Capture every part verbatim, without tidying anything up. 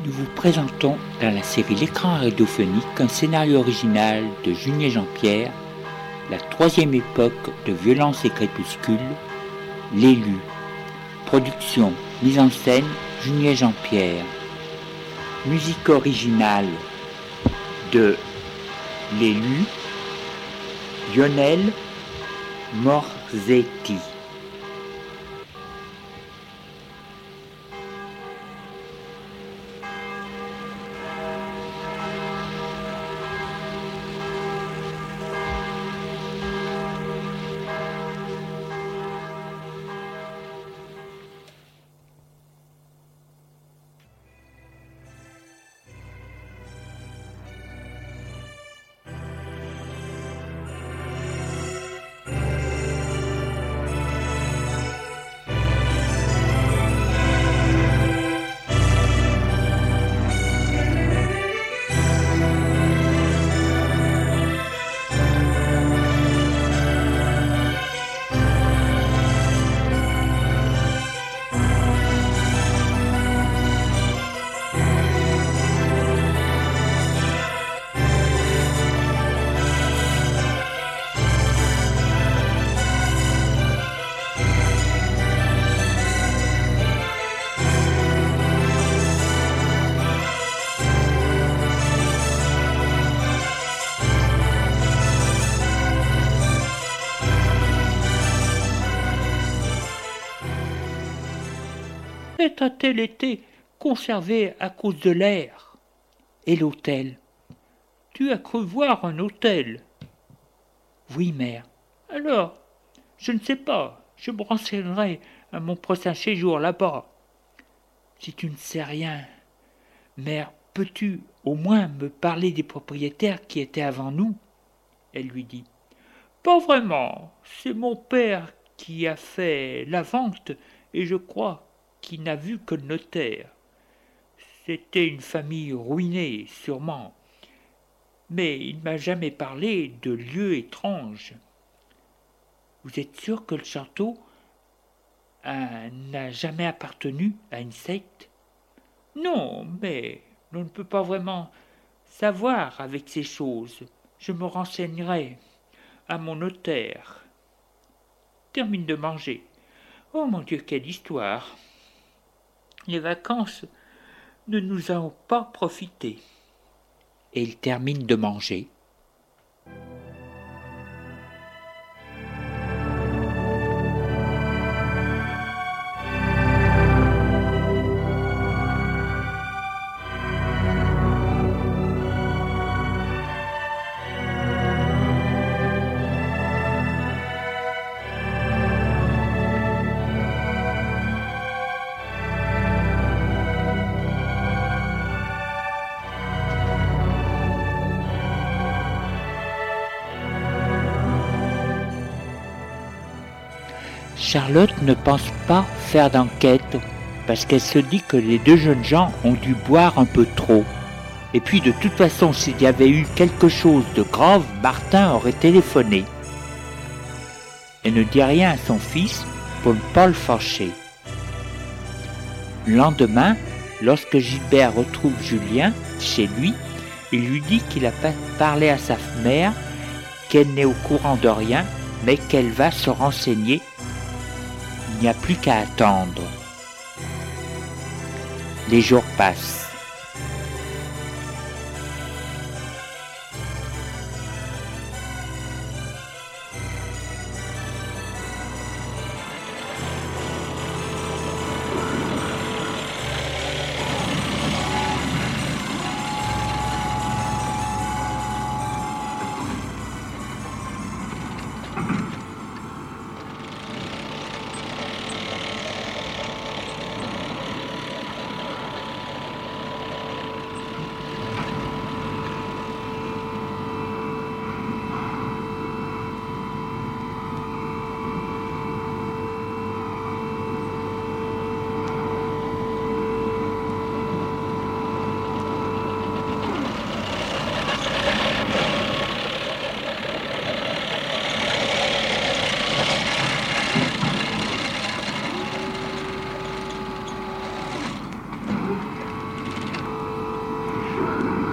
Nous vous présentons dans la série L'écran radiophonique un scénario original de Junier Jean-Pierre, la troisième époque de Violence et Crépuscule, L'élu. Production, mise en scène, Junier Jean-Pierre. Musique originale de L'élu, Lionel Morzetti. A-t-elle été conservé à cause de l'air? Et l'hôtel? Tu as cru voir un hôtel? Oui, mère. Alors, je ne sais pas. Je me renseignerai à mon prochain séjour là-bas. Si tu ne sais rien, mère, peux-tu au moins me parler des propriétaires qui étaient avant nous? Elle lui dit. Pas vraiment. C'est mon père qui a fait la vente et je crois qui n'a vu que le notaire. C'était une famille ruinée, sûrement, mais il ne m'a jamais parlé de lieux étranges. Vous êtes sûr que le château euh, n'a jamais appartenu à une secte? Non, mais on ne peut pas vraiment savoir avec ces choses. Je me renseignerai à mon notaire. Termine de manger. Oh mon Dieu, quelle histoire! Les vacances ne nous ont pas profité. Et il termine de manger. Charlotte ne pense pas faire d'enquête parce qu'elle se dit que les deux jeunes gens ont dû boire un peu trop. Et puis de toute façon, s'il y avait eu quelque chose de grave, Martin aurait téléphoné. Elle ne dit rien à son fils pour ne pas le fâcher. Le lendemain, lorsque Gilbert retrouve Julien chez lui, il lui dit qu'il a parlé à sa mère, qu'elle n'est au courant de rien, mais qu'elle va se renseigner. Il n'y a plus qu'à attendre. Les jours passent.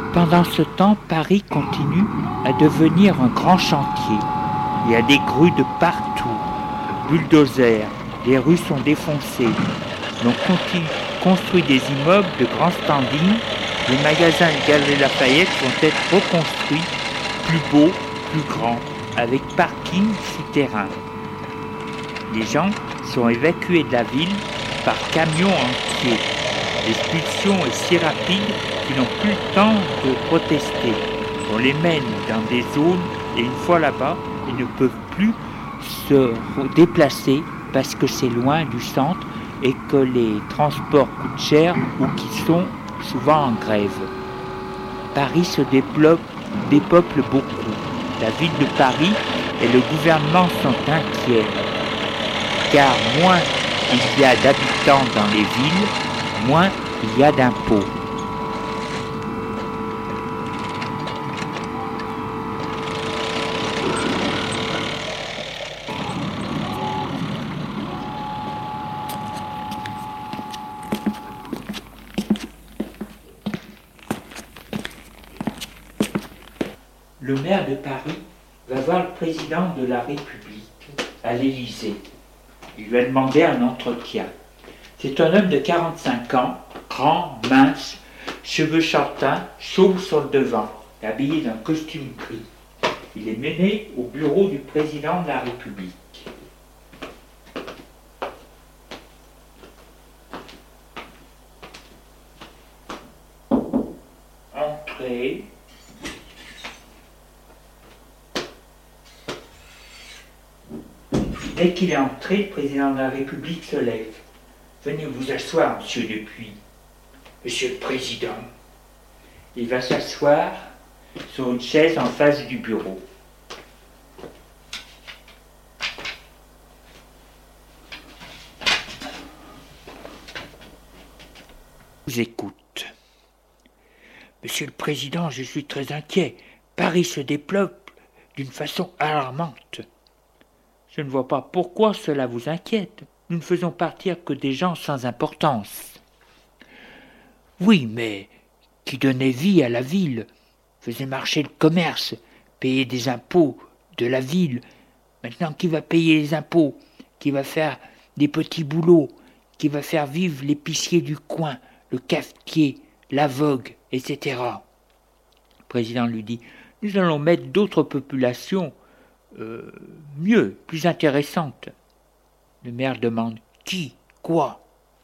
Pendant ce temps, Paris continue à devenir un grand chantier. Il y a des grues de partout, bulldozers, les rues sont défoncées. On continue, construit des immeubles de grand standing, les magasins de Galeries Lafayette vont être reconstruits, plus beaux, plus grands, avec parking souterrain. Les gens sont évacués de la ville par camions entiers. L'expulsion est si rapide qu'ils n'ont plus le temps de protester. On les mène dans des zones et une fois là-bas, ils ne peuvent plus se déplacer parce que c'est loin du centre et que les transports coûtent cher ou qu'ils sont souvent en grève. Paris se développe, dépeuple beaucoup. La ville de Paris et le gouvernement sont inquiets, car moins il y a d'habitants dans les villes, moins il y a d'impôts. Le maire de Paris va voir le président de la République à l'Élysée. Il lui a demandé un entretien. C'est un homme de quarante-cinq ans, grand, mince, cheveux châtains, chauve sur le devant, habillé d'un costume gris. Il est mené au bureau du président de la République. Entrez. Dès qu'il est entré, le président de la République se lève. « Venez vous asseoir, monsieur Dupuis. »« Monsieur le Président. » Il va s'asseoir sur une chaise en face du bureau. Je vous écoute. « Monsieur le Président, je suis très inquiet. Paris se développe d'une façon alarmante. » Je ne vois pas pourquoi cela vous inquiète. Nous ne faisons partir que des gens sans importance. Oui, mais qui donnait vie à la ville, faisait marcher le commerce, payait des impôts de la ville. Maintenant, qui va payer les impôts? Qui va faire des petits boulots? Qui va faire vivre l'épicier du coin, le cafetier, l'aveugle, et cetera. Le président lui dit, nous allons mettre d'autres populations Euh, mieux, plus intéressante. Le maire demande « Qui? Quoi ?»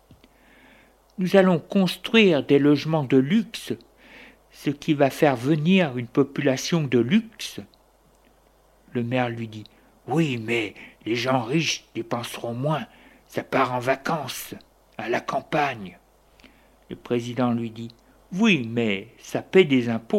Nous allons construire des logements de luxe, ce qui va faire venir une population de luxe. Le maire lui dit « Oui, mais les gens riches dépenseront moins, ça part en vacances, à la campagne. » Le président lui dit « Oui, mais ça paie des impôts. »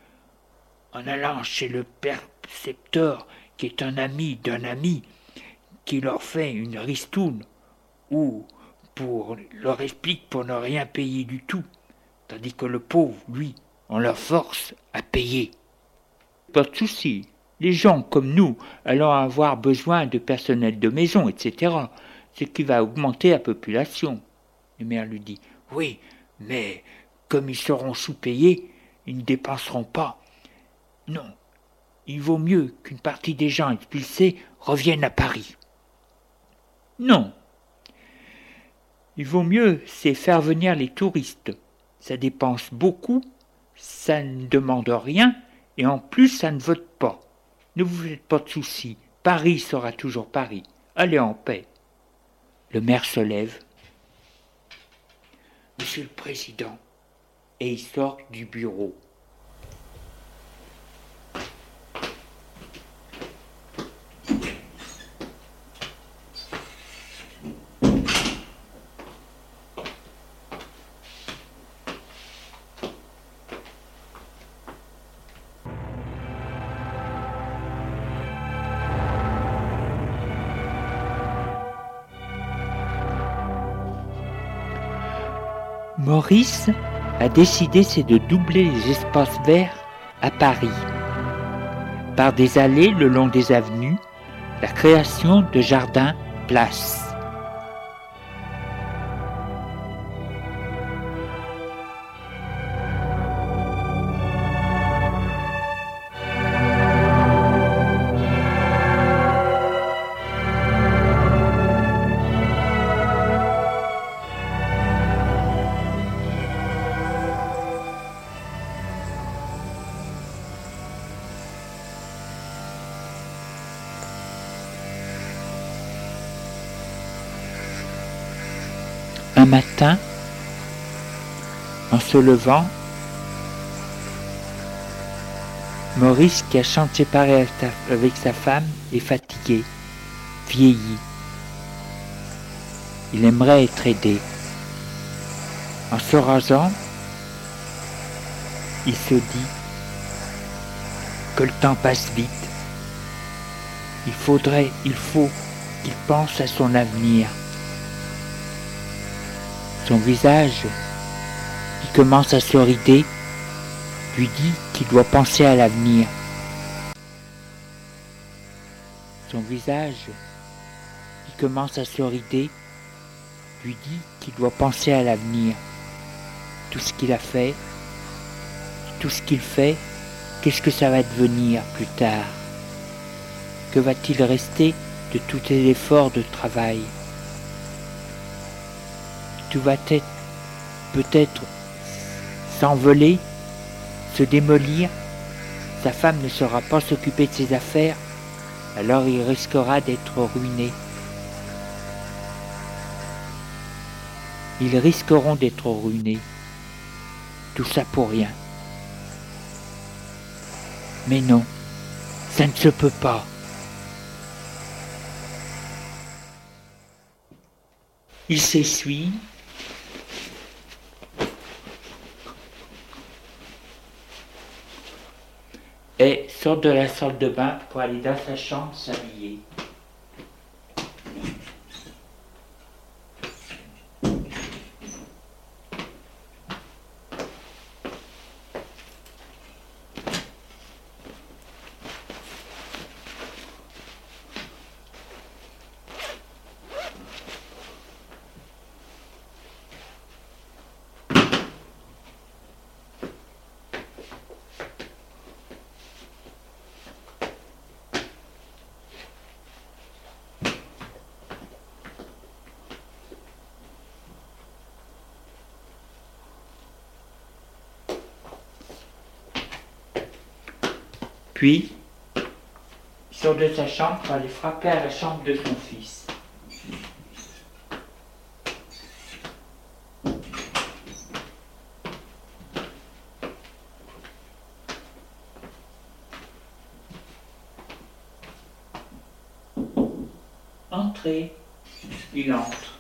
En allant chez le percepteur, qui est un ami d'un ami, qui leur fait une ristourne, ou pour leur explique pour ne rien payer du tout, tandis que le pauvre, lui, on leur force à payer. Pas de souci, les gens comme nous allons avoir besoin de personnel de maison, et cetera, ce qui va augmenter la population. Le maire lui dit, oui, mais comme ils seront sous-payés, ils ne dépenseront pas. Non, il vaut mieux qu'une partie des gens expulsés reviennent à Paris. Non, il vaut mieux, c'est faire venir les touristes. Ça dépense beaucoup, ça ne demande rien, et en plus, ça ne vote pas. Ne vous faites pas de soucis, Paris sera toujours Paris. Allez en paix. Le maire se lève. Monsieur le Président, et il sort du bureau. Maurice a décidé c'est de doubler les espaces verts à Paris par des allées le long des avenues, la création de jardins-places. Un matin, en se levant, Maurice, qui a chambre séparée avec sa femme, est fatigué, vieilli. Il aimerait être aidé. En se rasant, il se dit que le temps passe vite. Il faudrait, il faut qu'il pense à son avenir. Son visage, qui commence à se rider, lui dit qu'il doit penser à l'avenir. Son visage, qui commence à se rider, lui dit qu'il doit penser à l'avenir. Tout ce qu'il a fait, tout ce qu'il fait, qu'est-ce que ça va devenir plus tard? Que va-t-il rester de tous les efforts de travail? Tout va être peut-être s'envoler, se démolir. Sa femme ne saura pas s'occuper de ses affaires, alors il risquera d'être ruiné. Ils risqueront d'être ruinés. Tout ça pour rien. Mais non, ça ne se peut pas. Il s'essuie. Et sort de la salle de bain pour aller dans sa chambre s'habiller. Puis, il sort de sa chambre pour aller frapper à la chambre de son fils. Entrez. Il entre.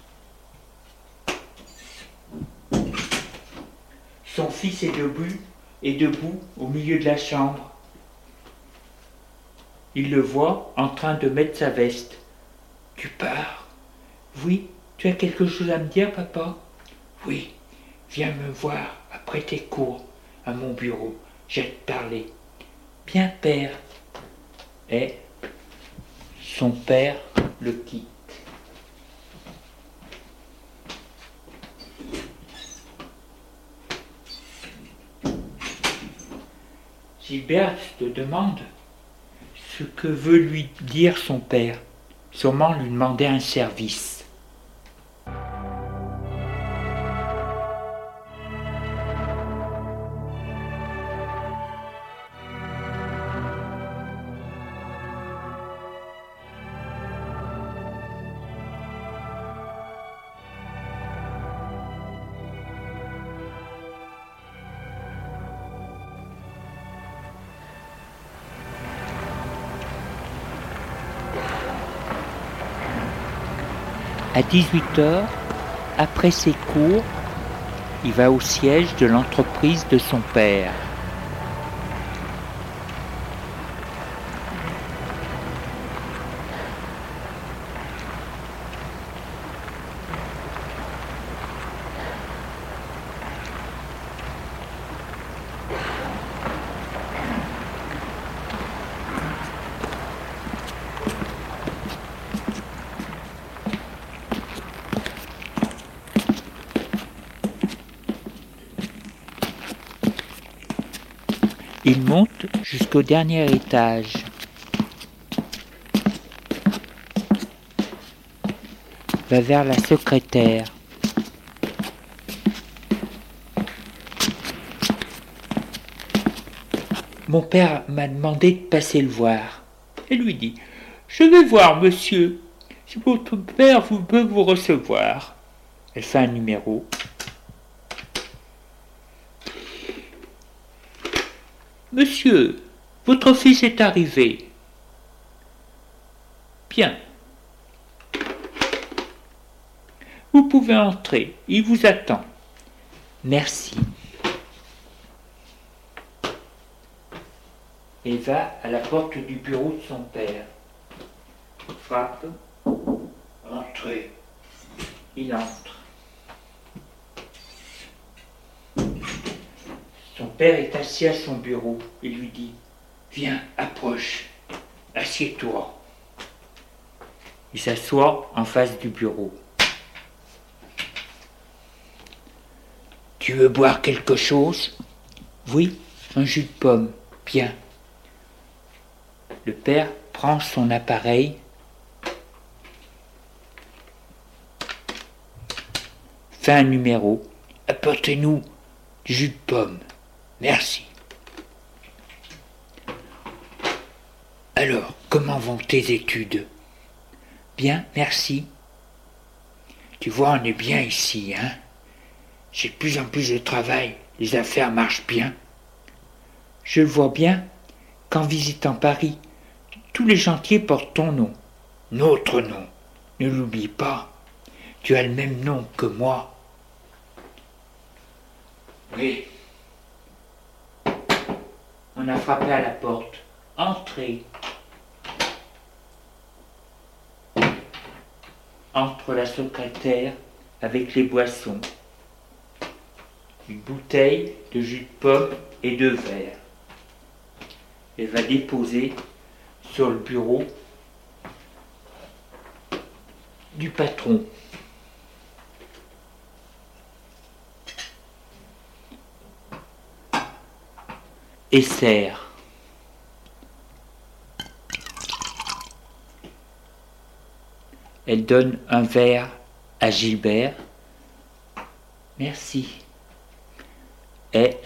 Son fils est debout, est debout au milieu de la chambre. Il le voit en train de mettre sa veste. « Tu pars ? Oui, tu as quelque chose à me dire, papa ? Oui, viens me voir après tes cours, à mon bureau, j'ai à te parler. Bien, père. » Et son père le quitte. Gilbert se demande ce que veut lui dire son père, sûrement lui demander un service. À dix-huit heures, après ses cours, il va au siège de l'entreprise de son père. Il monte jusqu'au dernier étage. Va vers la secrétaire. Mon père m'a demandé de passer le voir. Elle lui dit « Je vais voir, monsieur, si votre père vous peut vous recevoir. » Elle fait un numéro. Monsieur, votre fils est arrivé. Bien. Vous pouvez entrer, il vous attend. Merci. Elle va à la porte du bureau de son père. Frappe. Entrez. Il entre. Son père est assis à son bureau et lui dit « Viens, approche, assieds-toi ». Il s'assoit en face du bureau. « Tu veux boire quelque chose ?»« Oui, un jus de pomme. Bien. » Le père prend son appareil, fait un numéro. « Apportez-nous du jus de pomme. Merci. » Alors, comment vont tes études ? Bien, merci. Tu vois, on est bien ici, hein ? J'ai de plus en plus de travail, les affaires marchent bien. Je le vois bien qu'en visitant Paris, tous les chantiers portent ton nom. Notre nom. Ne l'oublie pas. Tu as le même nom que moi. Oui. On a frappé à la porte. Entrez. Entre la secrétaire avec les boissons. Une bouteille de jus de pomme et deux verres. Elle va déposer sur le bureau du patron. Et sert. Elle donne un verre à Gilbert. Merci. Et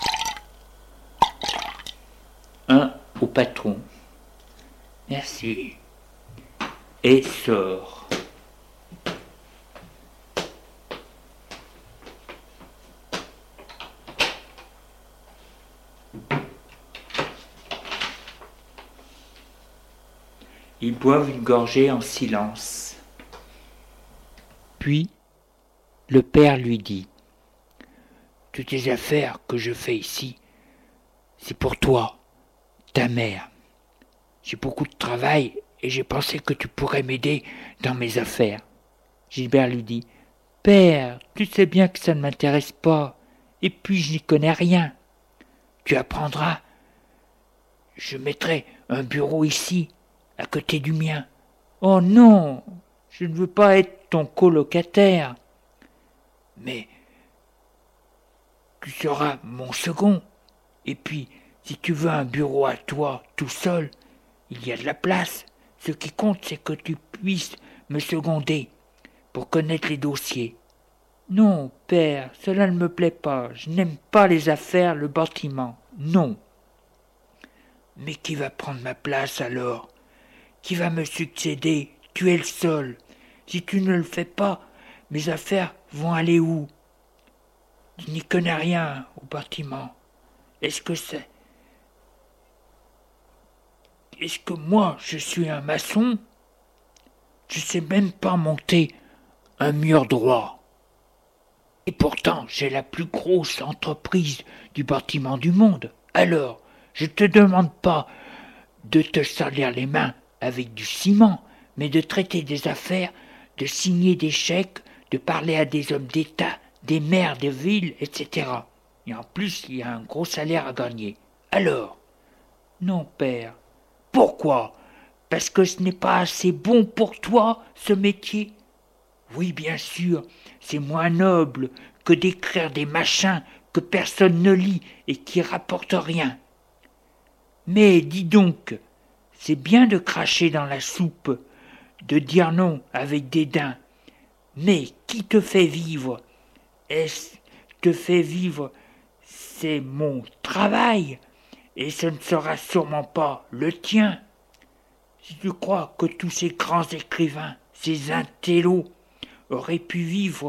un au patron. Merci. Et sort. Ils boivent une gorgée en silence. Puis, le père lui dit « Toutes les affaires que je fais ici, c'est pour toi, ta mère. J'ai beaucoup de travail et j'ai pensé que tu pourrais m'aider dans mes affaires. » Gilbert lui dit « Père, tu sais bien que ça ne m'intéresse pas, et puis je n'y connais rien. Tu apprendras. Je mettrai un bureau ici, à côté du mien. »« Oh non, je ne veux pas être ton colocataire. »« Mais tu seras mon second. Et puis, si tu veux un bureau à toi, tout seul, il y a de la place. Ce qui compte, c'est que tu puisses me seconder pour connaître les dossiers. »« Non, père, cela ne me plaît pas. Je n'aime pas les affaires, le bâtiment. Non. »« Mais qui va prendre ma place alors ? Qui va me succéder ? Tu es le seul. Si tu ne le fais pas, mes affaires vont aller où ? Tu n'y connais rien au bâtiment. Est-ce que c'est... Est-ce que moi, je suis un maçon ? Je ne sais même pas monter un mur droit. Et pourtant, j'ai la plus grosse entreprise du bâtiment du monde. Alors, je ne te demande pas de te salir les mains avec du ciment, mais de traiter des affaires, de signer des chèques, de parler à des hommes d'État, des maires de villes, et cetera. Et en plus, il y a un gros salaire à gagner. Alors ? Non, père. Pourquoi ? Parce que ce n'est pas assez bon pour toi, ce métier ? Oui, bien sûr, c'est moins noble que d'écrire des machins que personne ne lit et qui rapportent rien. Mais dis donc, c'est bien de cracher dans la soupe, de dire non avec dédain. Mais qui te fait vivre ? Est-ce te fait vivre ? C'est mon travail, et ce ne sera sûrement pas le tien. Si tu crois que tous ces grands écrivains, ces intellos, auraient pu vivre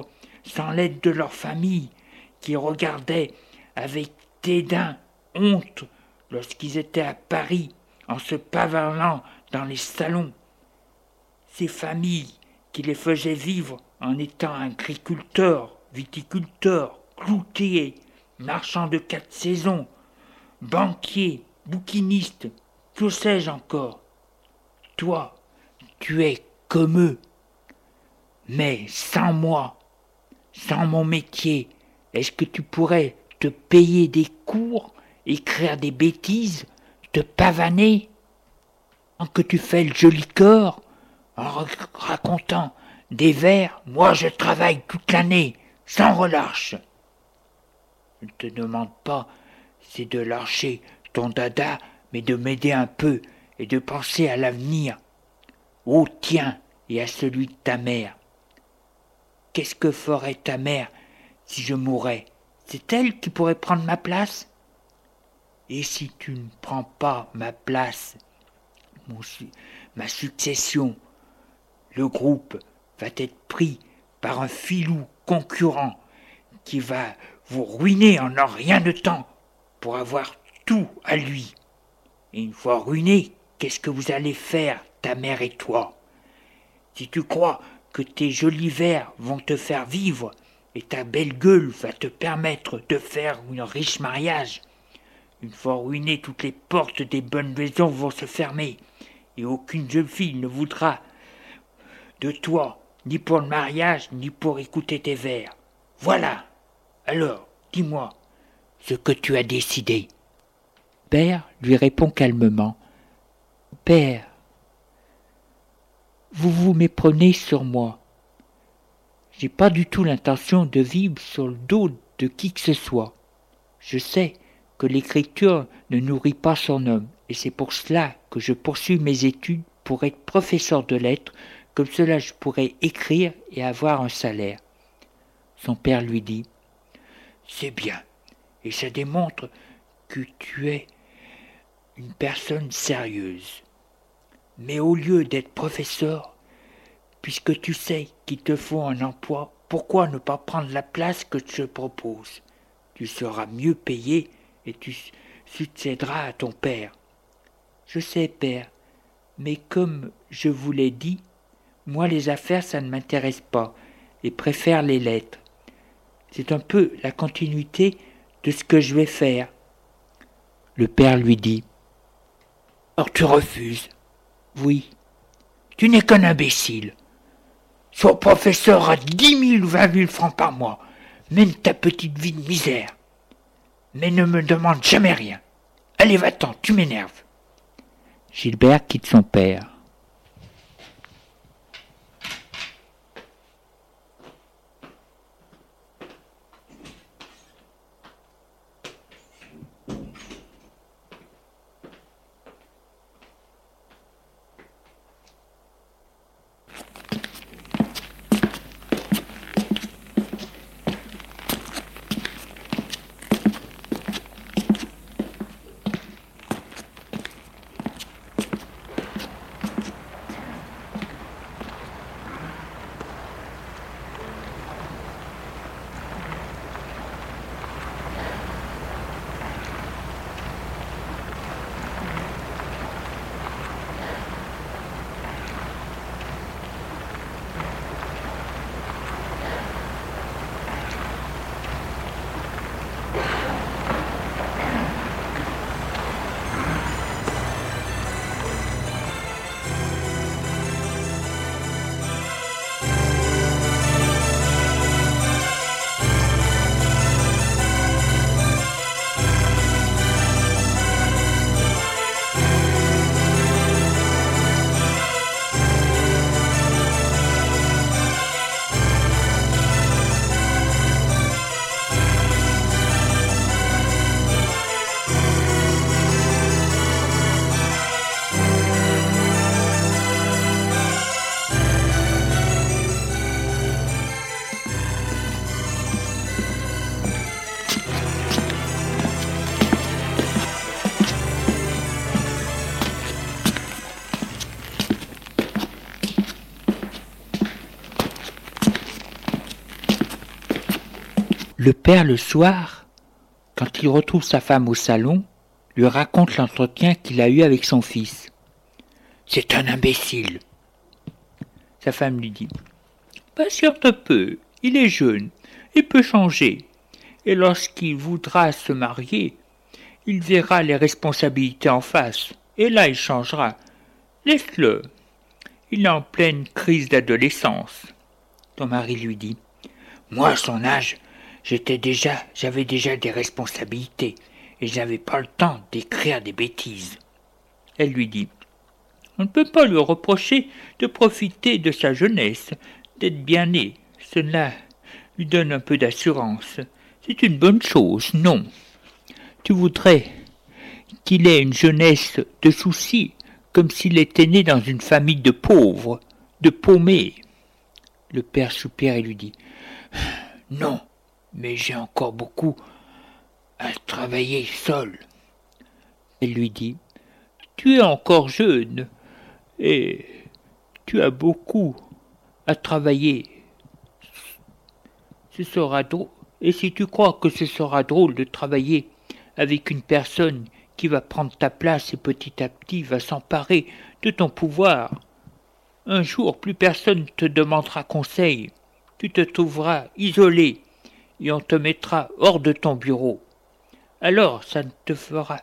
sans l'aide de leur famille, qui regardaient avec dédain, honte, lorsqu'ils étaient à Paris, en se pavalant dans les salons. Ces familles qui les faisaient vivre en étant agriculteurs, viticulteurs, cloutiers, marchands de quatre saisons, banquiers, bouquinistes, que sais-je encore. Toi, tu es comme eux. Mais sans moi, sans mon métier, est-ce que tu pourrais te payer des cours, écrire des bêtises, te pavaner, en que tu fais le joli corps, en racontant des vers, moi je travaille toute l'année, sans relâche. Je ne te demande pas, c'est de lâcher ton dada, mais de m'aider un peu et de penser à l'avenir, au tien et à celui de ta mère. Qu'est-ce que ferait ta mère si je mourais? C'est elle qui pourrait prendre ma place? Et si tu ne prends pas ma place, mon, ma succession, le groupe va être pris par un filou concurrent qui va vous ruiner en un rien de temps pour avoir tout à lui. Et une fois ruiné, qu'est-ce que vous allez faire, ta mère et toi? Si tu crois que tes jolis vers vont te faire vivre et ta belle gueule va te permettre de faire un riche mariage, une fois ruiné, toutes les portes des bonnes maisons vont se fermer et aucune jeune fille ne voudra de toi, ni pour le mariage, ni pour écouter tes vers. Voilà. Alors, dis-moi ce que tu as décidé. Père lui répond calmement. Père, vous vous méprenez sur moi. J'ai pas du tout l'intention de vivre sur le dos de qui que ce soit. Je sais que l'écriture ne nourrit pas son homme, et c'est pour cela que je poursuis mes études pour être professeur de lettres, comme cela je pourrais écrire et avoir un salaire. Son père lui dit, c'est bien, et ça démontre que tu es une personne sérieuse. Mais au lieu d'être professeur, puisque tu sais qu'il te faut un emploi, pourquoi ne pas prendre la place que je te propose? Tu seras mieux payé et tu succéderas à ton père. Je sais, père, mais comme je vous l'ai dit, moi les affaires ça ne m'intéresse pas et préfère les lettres. C'est un peu la continuité de ce que je vais faire. Le père lui dit, alors tu refuses? Oui. Tu n'es qu'un imbécile. Sois professeur à dix mille ou vingt mille francs par mois. Mène ta petite vie de misère. Mais ne me demande jamais rien. Allez, va-t'en, tu m'énerves. Gilbert quitte son père. Le père, le soir, quand il retrouve sa femme au salon, lui raconte l'entretien qu'il a eu avec son fils. « C'est un imbécile !» Sa femme lui dit « Patiente un peu, il est jeune, il peut changer, et lorsqu'il voudra se marier, il verra les responsabilités en face, et là il changera. Laisse-le, il est en pleine crise d'adolescence. » Ton mari lui dit « Moi, à son âge, j'étais déjà, j'avais déjà des responsabilités, et je n'avais pas le temps d'écrire des bêtises. » Elle lui dit « On ne peut pas lui reprocher de profiter de sa jeunesse, d'être bien né. Cela lui donne un peu d'assurance. C'est une bonne chose, non. Tu voudrais qu'il ait une jeunesse de soucis, comme s'il était né dans une famille de pauvres, de paumés. » Le père soupire et lui dit « Non, mais j'ai encore beaucoup à travailler seul. » Elle lui dit « Tu es encore jeune et tu as beaucoup à travailler. Ce sera drôle. Et si tu crois que ce sera drôle de travailler avec une personne qui va prendre ta place et petit à petit va s'emparer de ton pouvoir, un jour plus personne ne te demandera conseil. Tu te trouveras isolé et on te mettra hors de ton bureau. Alors ça ne te fera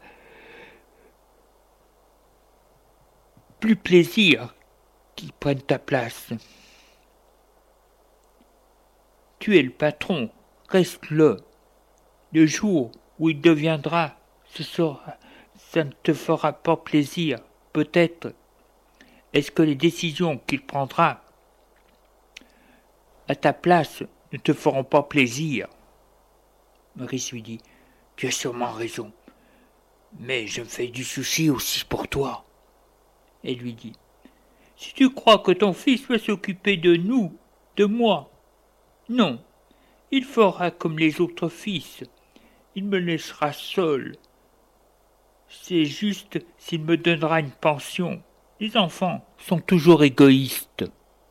plus plaisir qu'ils prennent ta place. Tu es le patron, reste-le. Le jour où il deviendra, ce sera, ça ne te fera pas plaisir, peut-être. Est-ce que les décisions qu'il prendra à ta place ne te feront pas plaisir? » Maurice lui dit « Tu as sûrement raison, mais je me fais du souci aussi pour toi. » Elle lui dit « Si tu crois que ton fils va s'occuper de nous, de moi, non, il fera comme les autres fils, il me laissera seul. C'est juste s'il me donnera une pension. Les enfants sont toujours égoïstes. »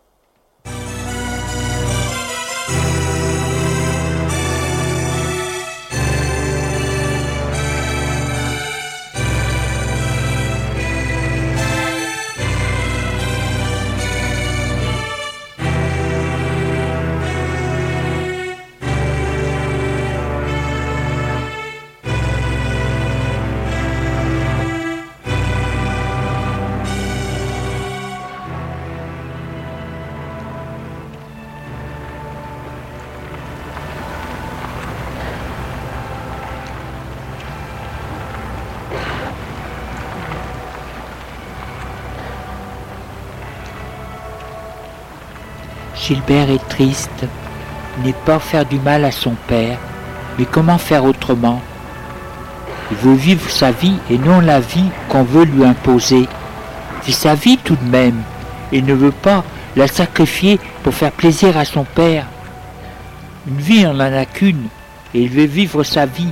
Gilbert est triste, il n'est pas faire du mal à son père, mais comment faire autrement? Il veut vivre sa vie et non la vie qu'on veut lui imposer. C'est sa vie tout de même, et il ne veut pas la sacrifier pour faire plaisir à son père. Une vie on n'en a qu'une, et il veut vivre sa vie,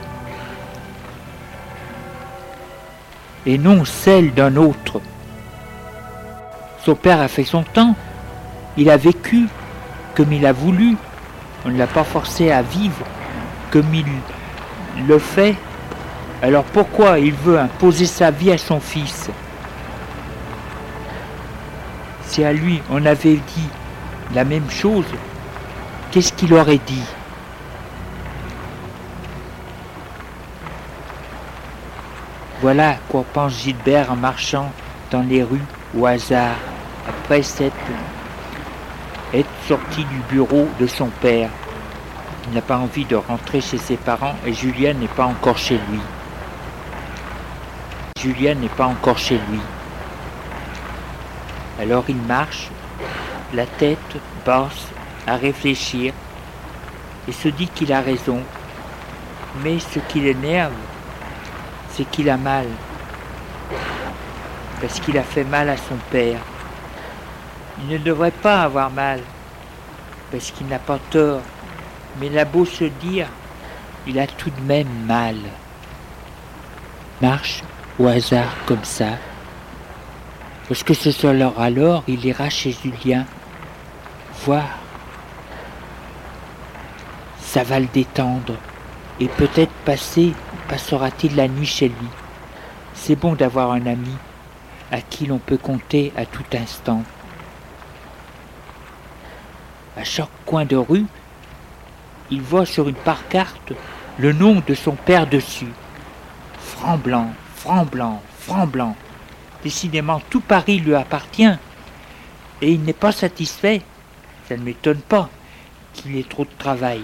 et non celle d'un autre. Son père a fait son temps, il a vécu comme il a voulu, on ne l'a pas forcé à vivre comme il le fait. Alors pourquoi il veut imposer sa vie à son fils? Si à lui on avait dit la même chose, qu'est-ce qu'il aurait dit? Voilà à quoi pense Gilbert en marchant dans les rues au hasard, après s'être être sorti du bureau de son père. Il n'a pas envie de rentrer chez ses parents et Julien n'est pas encore chez lui. Julien n'est pas encore chez lui. Alors il marche, la tête basse, à réfléchir, et se dit qu'il a raison. Mais ce qui l'énerve, c'est qu'il a mal. Parce qu'il a fait mal à son père. Il ne devrait pas avoir mal, parce qu'il n'a pas tort, mais il a beau se dire, il a tout de même mal. Marche au hasard comme ça, parce que ce soir alors, il ira chez Julien, voir Ça va le détendre. Et peut-être passer, passera-t-il la nuit chez lui. C'est bon d'avoir un ami à qui l'on peut compter à tout instant. À chaque coin de rue, il voit sur une pancarte le nom de son père dessus. Franc-Blanc, Franc-Blanc, Franc-Blanc. Décidément, tout Paris lui appartient. Et il n'est pas satisfait. Ça ne m'étonne pas qu'il ait trop de travail.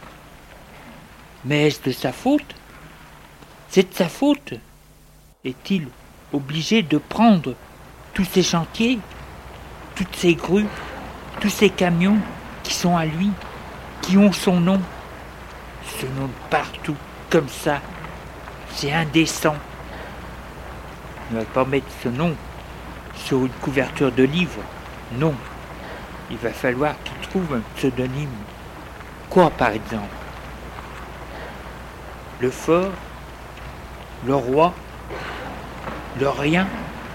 Mais est-ce de sa faute? C'est de sa faute. Est-il obligé de prendre tous ces chantiers, toutes ces grues, tous ces camions qui sont à lui, qui ont son nom, ce nom partout, comme ça? C'est indécent. Il ne va pas mettre ce nom sur une couverture de livre. Non. Il va falloir qu'il trouve un pseudonyme. Quoi, par exemple? Le fort? Le roi? Le rien?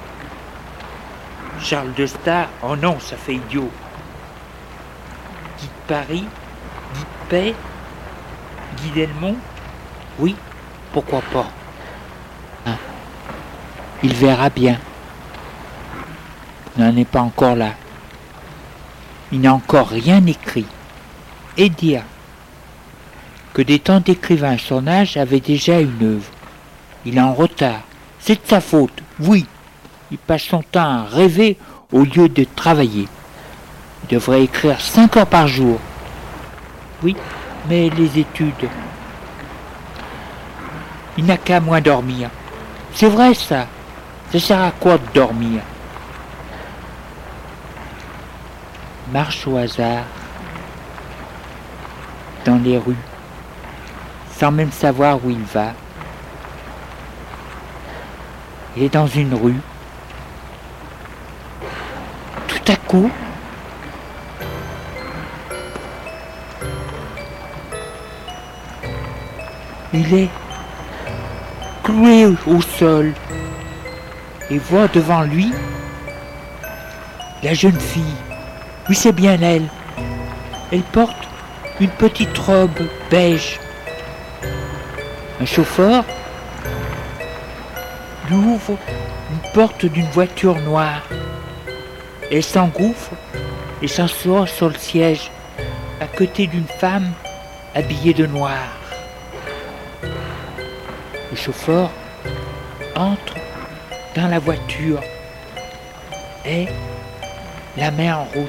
Charles de Star? Oh non, ça fait idiot. Guy de Paris? Guy de Paix? Guy Delmont? Oui, pourquoi pas? Hein? Il verra bien. Il n'en est pas encore là. Il n'a encore rien écrit. Et dire que des tant d'écrivains à son âge avaient déjà une œuvre. Il est en retard. C'est de sa faute, oui. Il passe son temps à rêver au lieu de travailler. Il devrait écrire cinq heures par jour. Oui, mais les études... Il n'a qu'à moins dormir. C'est vrai ça. Ça sert à quoi de dormir? Marche au hasard dans les rues, sans même savoir où il va. Il est dans une rue. Tout à coup, il est cloué au sol et voit devant lui la jeune fille. Oui, c'est bien elle. Elle porte une petite robe beige. Un chauffeur lui ouvre une porte d'une voiture noire. Elle s'engouffre et s'assoit sur le siège à côté d'une femme habillée de noir. Le chauffeur entre dans la voiture et la met en route.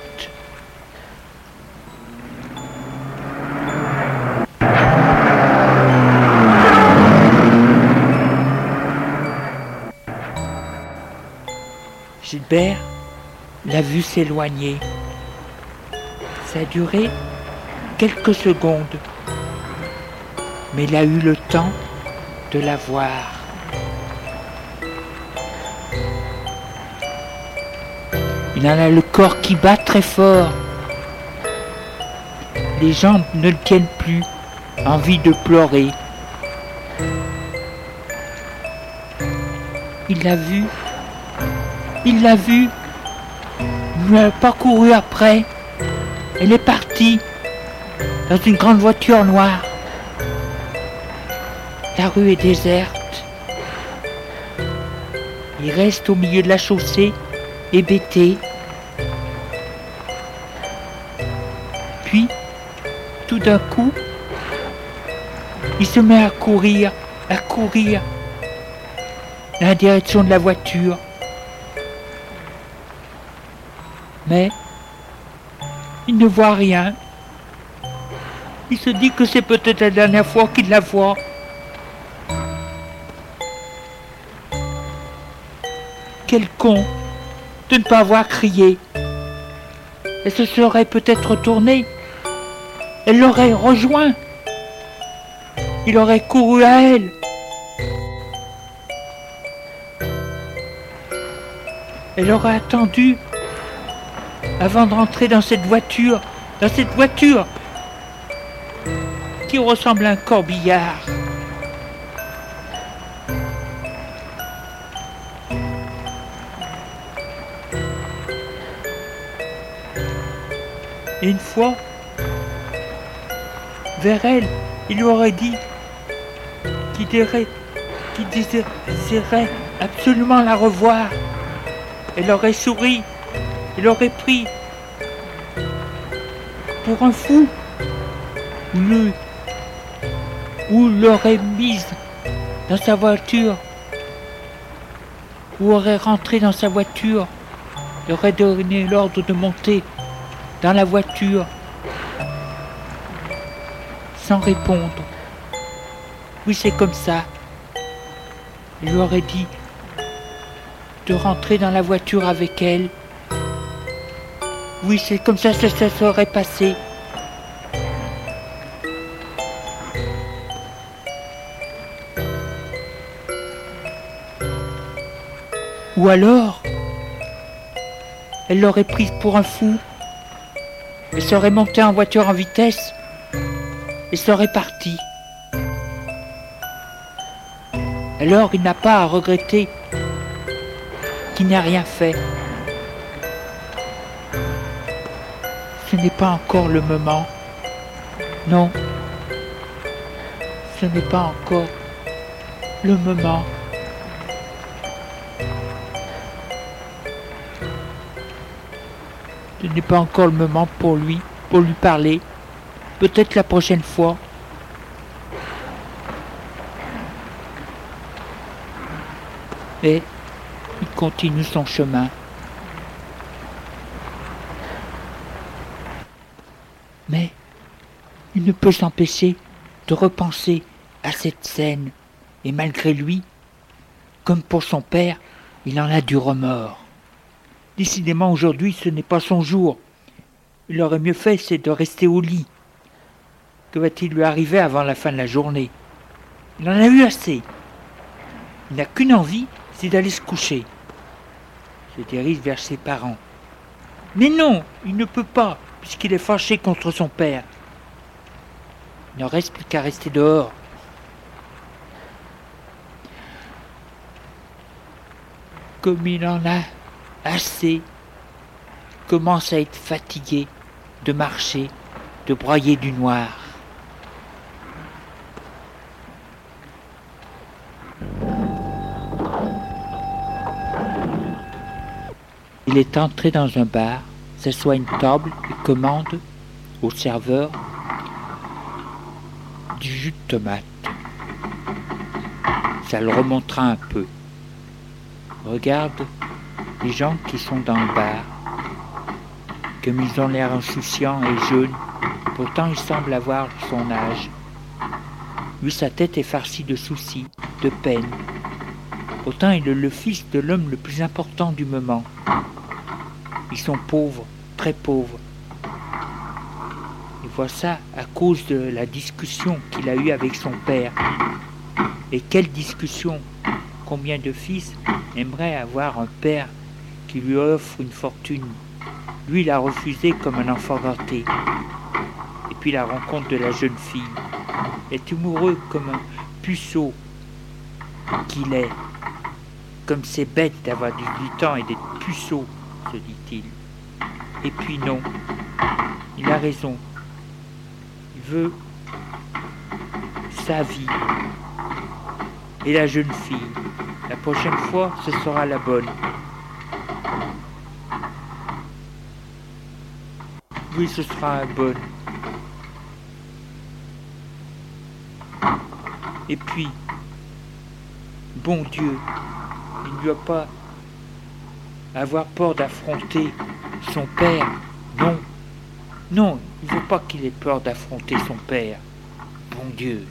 Gilbert l'a vu s'éloigner. Ça a duré quelques secondes, mais il a eu le temps de la voir. Il en a le corps qui bat très fort. Les jambes ne le tiennent plus, envie de pleurer. Il l'a vu. Il l'a vue. Il n'a pas couru après. Elle est partie dans une grande voiture noire. La rue est déserte. Il reste au milieu de la chaussée, hébété. Puis, tout d'un coup, il se met à courir, à courir dans la direction de la voiture. Mais il ne voit rien. Il se dit que c'est peut-être la dernière fois qu'il la voit. Quel con de ne pas avoir crié. Elle se serait peut-être retournée. Elle l'aurait rejoint. Il aurait couru à elle. Elle aurait attendu avant de rentrer dans cette voiture, dans cette voiture qui ressemble à un corbillard. Et une fois vers elle, il lui aurait dit qu'il dirait, qu'il désirait absolument la revoir. Elle aurait souri, il aurait pris pour un fou, ou le, ou l'aurait mise dans sa voiture, ou aurait rentré dans sa voiture, il aurait donné l'ordre de monter dans la voiture, sans répondre. Oui, c'est comme ça. Il lui aurait dit de rentrer dans la voiture avec elle. Oui, c'est comme ça que ça serait passé. Ou alors, elle l'aurait prise pour un fou. Elle serait montée en voiture en vitesse et serait partie. Alors il n'a pas à regretter qu'il n'a rien fait. Ce n'est pas encore le moment. Non, ce n'est pas encore le moment. Ce n'est pas encore le moment pour lui, pour lui parler. Peut-être la prochaine fois. Et il continue son chemin. Mais il ne peut s'empêcher de repenser à cette scène. Et malgré lui, comme pour son père, il en a du remords. Décidément, aujourd'hui, ce n'est pas son jour. Il aurait mieux fait, c'est de rester au lit. Que va-t-il lui arriver avant la fin de la journée? Il en a eu assez. Il n'a qu'une envie, c'est d'aller se coucher. Il se dirige vers ses parents. Mais non, il ne peut pas, puisqu'il est fâché contre son père. Il ne reste plus qu'à rester dehors. Comme il en a assez, commence à être fatigué de marcher, de broyer du noir. Il est entré dans un bar, s'assoit à une table et commande au serveur du jus de tomate. Ça le remontera un peu. Regarde les gens qui sont dans le bar, comme ils ont l'air insouciants et jeunes, pourtant ils semblent avoir son âge. Lui, sa tête est farcie de soucis, de peines. Pourtant il est le fils de l'homme le plus important du moment. Ils sont pauvres, très pauvres. Il voit ça à cause de la discussion qu'il a eue avec son père. Et quelle discussion! Combien de fils aimeraient avoir un père qui lui offre une fortune? Lui, il a refusé comme un enfant gâté. Et puis la rencontre de la jeune fille. Il est amoureux comme un puceau qu'il est. Comme c'est bête d'avoir dix-huit ans et d'être puceau, se dit-il. Et puis non, il a raison. Il veut sa vie. Et la jeune fille, la prochaine fois, ce sera la bonne. Oui, ce sera la bonne. Et puis, bon Dieu, il ne doit pas avoir peur d'affronter son père. Non, non, il ne faut pas qu'il ait peur d'affronter son père. Bon Dieu.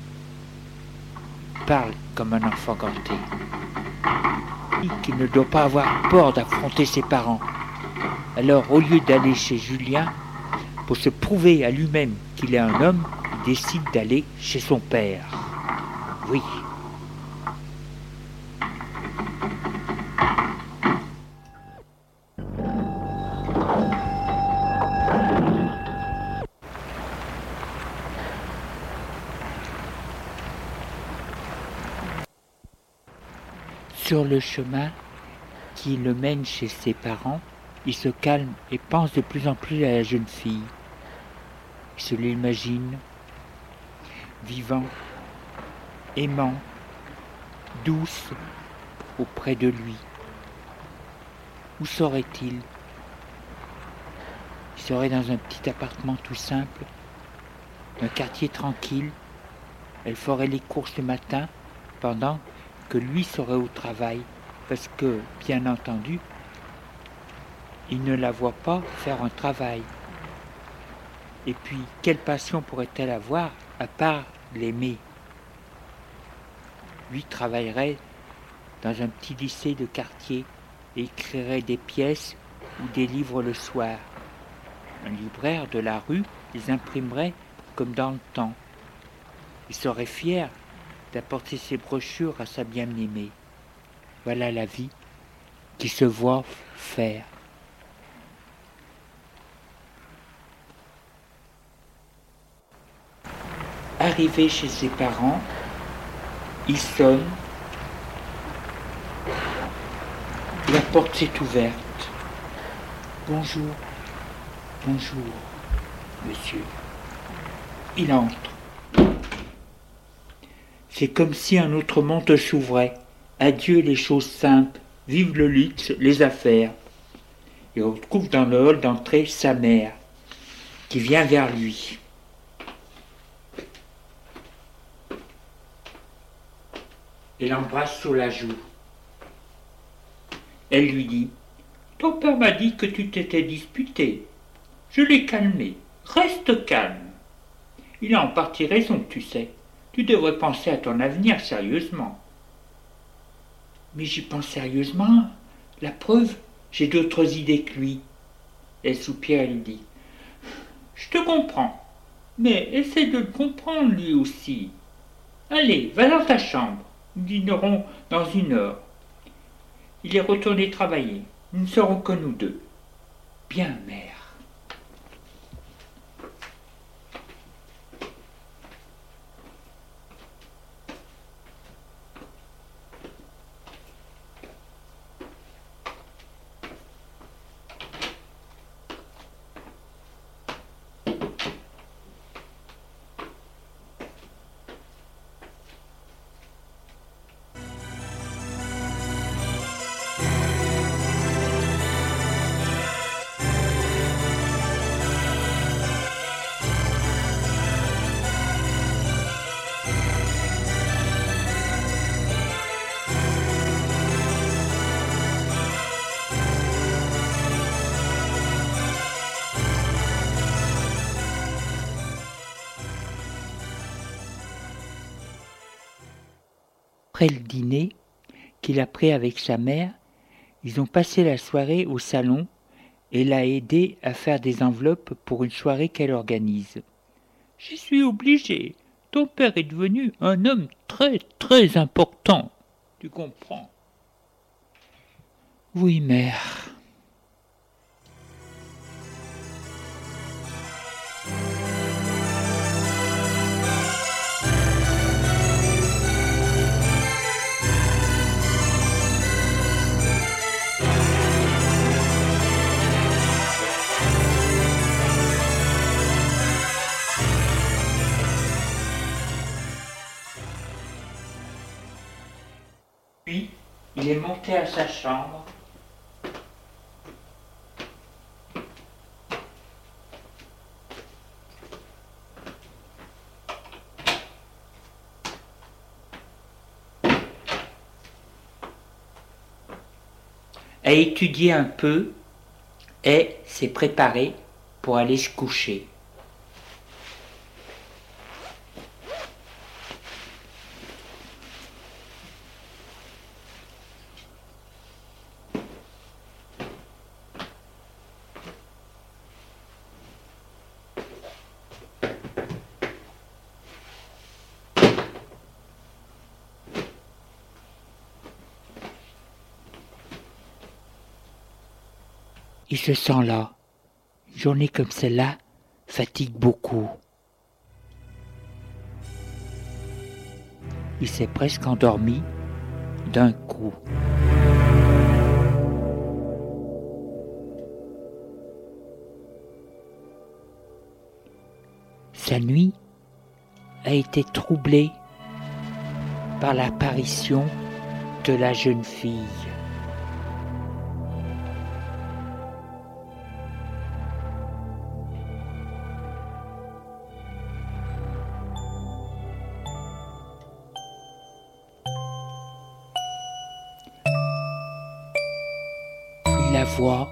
Parle comme un enfant gâté. Qu'il ne doit pas avoir peur d'affronter ses parents. Alors, au lieu d'aller chez Julien, pour se prouver à lui-même qu'il est un homme, il décide d'aller chez son père. Oui. Sur le chemin qui le mène chez ses parents, il se calme et pense de plus en plus à la jeune fille. Il se l'imagine vivant, aimant, douce auprès de lui. Où serait-il? Il serait dans un petit appartement tout simple, un quartier tranquille. Elle ferait les courses le matin pendant que lui serait au travail, parce que, bien entendu, il ne la voit pas faire un travail. Et puis, quelle passion pourrait-elle avoir à part l'aimer? Lui travaillerait dans un petit lycée de quartier et écrirait des pièces ou des livres le soir. Un libraire de la rue les imprimerait comme dans le temps. Il serait fier d'apporter ses brochures à sa bien-aimée. Voilà la vie qui se voit faire. Arrivé chez ses parents, il sonne. La porte s'est ouverte. Bonjour, bonjour, monsieur. Il entre. C'est comme si un autre monde s'ouvrait. Adieu les choses simples, vive le luxe, les affaires. Il retrouve dans le hall d'entrée sa mère, qui vient vers lui. Et l'embrasse sous la joue. Elle lui dit « Ton père m'a dit que tu t'étais disputé. Je l'ai calmé. Reste calme. Il a en partie raison, tu sais. Tu devrais penser à ton avenir sérieusement. » « Mais j'y pense sérieusement. La preuve, j'ai d'autres idées que lui. » Elle soupire et lui dit « Je te comprends, mais essaie de le comprendre lui aussi. Allez, va dans ta chambre. Nous dînerons dans une heure. » Il est retourné travailler. Nous ne serons que nous deux. Bien, mère. Après le dîner qu'il a pris avec sa mère, ils ont passé la soirée au salon et l'a aidé à faire des enveloppes pour une soirée qu'elle organise. « J'y suis obligé. Ton père est devenu un homme très très important. Tu comprends ?»« Oui, mère. » Puis, il est monté à sa chambre. A étudié un peu et s'est préparé pour aller se coucher. Il se sent là. Une journée comme celle-là fatigue beaucoup. Il s'est presque endormi d'un coup. Sa nuit a été troublé par l'apparition de la jeune fille. Il la voit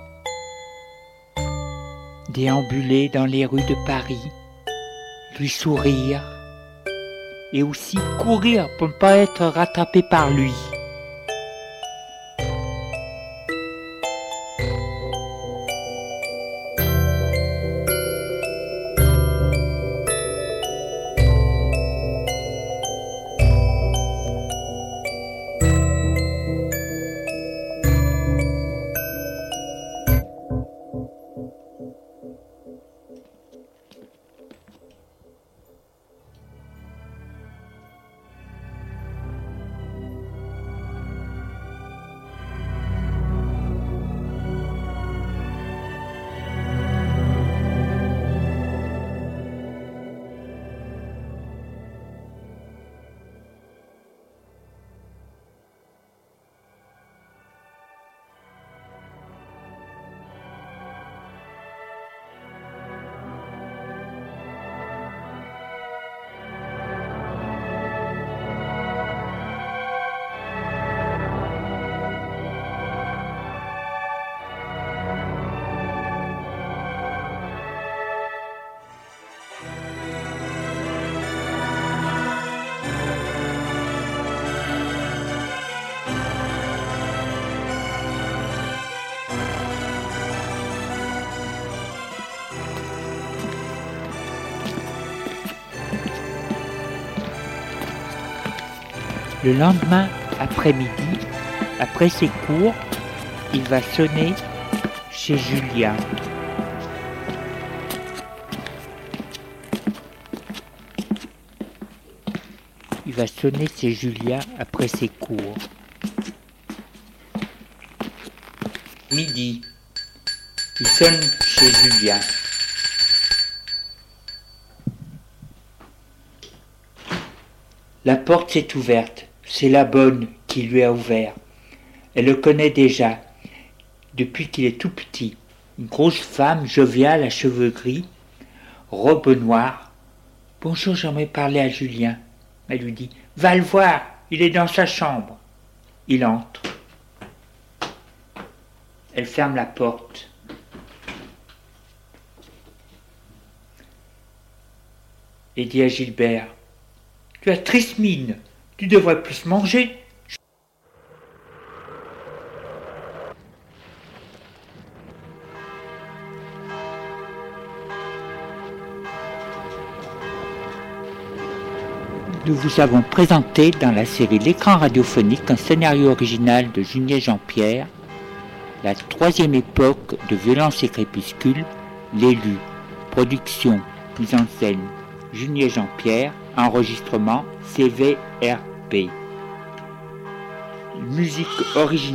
déambuler dans les rues de Paris, lui sourire et aussi courir pour ne pas être rattrapé par lui. Le lendemain après-midi, après ses cours, il va sonner chez Julien. Il va sonner chez Julien après ses cours. Midi, il sonne chez Julien. La porte s'est ouverte. C'est la bonne qui lui a ouvert. Elle le connaît déjà, depuis qu'il est tout petit. Une grosse femme joviale à cheveux gris, robe noire. « Bonjour, j'aimerais parler à Julien. » Elle lui dit « Va le voir, il est dans sa chambre. » Il entre. Elle ferme la porte. Et dit à Gilbert « Tu as triste mine. Tu devrais plus manger. » Nous vous avons présenté dans la série L'écran radiophonique un scénario original de Junier Jean-Pierre, la troisième époque de Violence et Crépuscule, l'élu, production, mise en scène, Junier Jean-Pierre, enregistrement C V R P. Musique originale.